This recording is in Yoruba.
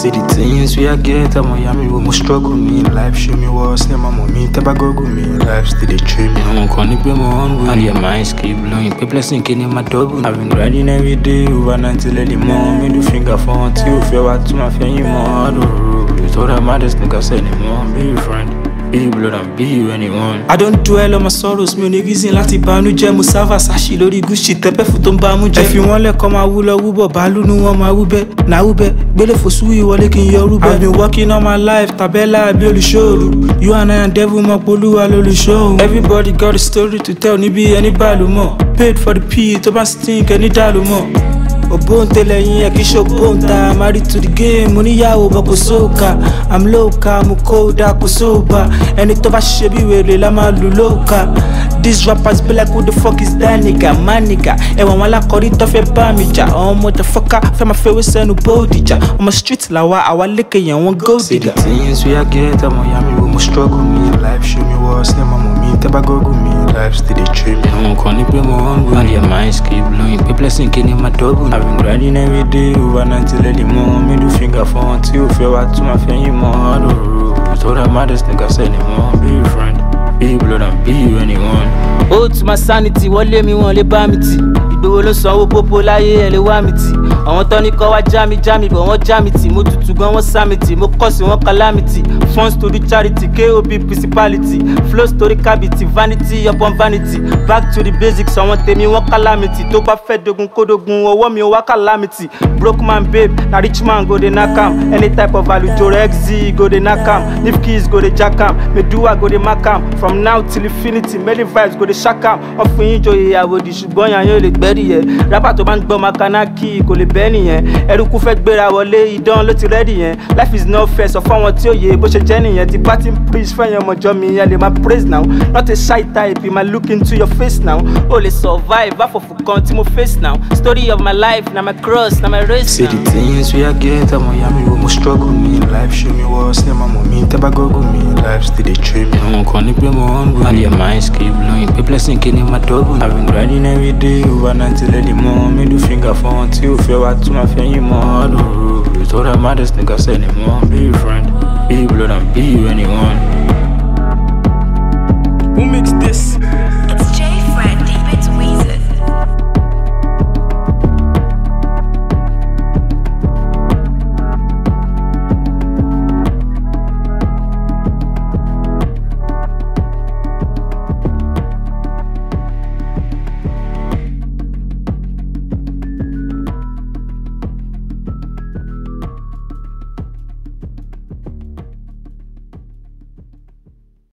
See the things we I get, I'm a yummy, we must struggle me. Life show me what's name, I'm on me, tabago me. Life still they treat me, I'm gonna be my own way. And your minds keep blowing, people sinking in my double. I've been grinding every day, over until early morning. Middle finger for until you feel what to my family more. You told them matters, niggas anymore, be your friend. Be blood and be you anyone. I don't dwell on my sorrows, mi ò ní reason láti bànújẹ́. Mo sáfà sáṣì lórí Gucci, tẹ́pẹ́ fún tó ń bá mú jẹ́. Ẹ fi wọ́n lẹ́kọ̀ọ́ máa wú lọ wúbọ̀, bàálù ní wọ́n máa wúbẹ́. Nà wúbẹ́, gbélé fòsú ìwọlé kí n yọ rúbẹ́. I've been working all my life, tabella bí olùṣòro. You and I and devil mọ̀ polúwa lolùṣòro. Everybody got a story to tell, níbi ẹni bàálù mọ̀. Paid for the pee, tó bá stink ẹni dàlú mọ̀. Obonte yin kì í ṣògbóǹta, married to the game, oníyàwó bọ̀ kò sóòkà. I'm local, mo kódà kò sóòbà. Ẹni tó bá ṣe bí wèrè la máa lù lóòkà. These rappers be like, who the fuck is that nigga, my nigga? Ẹ̀wọ̀n wọn alákọ̀rí tó fẹ́ bá mi jà. Àwọn motherfucker fẹ́ máa fẹ́ wé sẹ́nu bóòdìjà. Ọmọ street làwa, àwa lékè yẹn wọ́n gold digger. See the things we I get, I'm a yummy, we must struggle me. Life show me what's name, I'm on me, tabago me. Life still they treat me, I'm gonna be my own way. And your minds keep blowing, people sinking in my double. I've been grinding every day, over until early morning. Middle finger for until you feel what to my family more. You told them matters, niggas anymore, be your friend. Be blood and be you anyone. Oh, to my sanity, wọ́n lé mi wọ́n lè bá mi tì. Ìgbòho ló sanwó pópó láyé ẹ̀ lè wá mi tì. Àwọn tó ní kọ́ wá já mi bọ̀ wọ́n já mi tì. Mo tutù gan wọ́n sá mi tì, mo kọ́ sí wọn calamity. Funds to the charity, KOB principality. Flow story cavity, vanity upon vanity. Back to the basics, àwọn tèmi wọ́n calamity. Tó bá fẹ́ dogun kó dogun, ọwọ́ mi ò wá calamity. Broke man babe, na rich man go dey knack am. Any type of value, Jore XZ go dey knack am. Nif keys go dey jack am. Meduwa go dey mark am. From now till infinity, many vibes go dey shack am. Ọ̀fun yín joyè àwòdì ṣùgbọ́n yàn yóò lè gbẹ́rì yẹn. Rapper tó bá ń gbọ́ makanaki kò lè bẹ́ẹ̀ nìyẹn. Ẹrúkú fẹ́ gbéra wọlé, idán ló ti rẹ́dì yẹn. Life is not fair, sọ fáwọn tí ó yẹ bó ṣe jẹ́ nìyẹn. Ti bá ti ń preach fẹ́yàn ọmọjọ́ mi, ẹ lè máa praise now. Not a shy type, be my look into your face now. O lè survive, àfọ̀fù kan tí mo face now. Story of my life, na my cross, na my race now. See the things we I get, I'm a yummy, we must struggle me. Life show me what's name, I'm on me, tabago me. Life still they treat me, I'm gonna be my own way. And your minds keep blowing, people sinking in my double. I've been grinding every day, over until early morning. Middle finger for until you feel what to my family more. You told them matters, niggas anymore, be your friend. Be blood and be you anyone.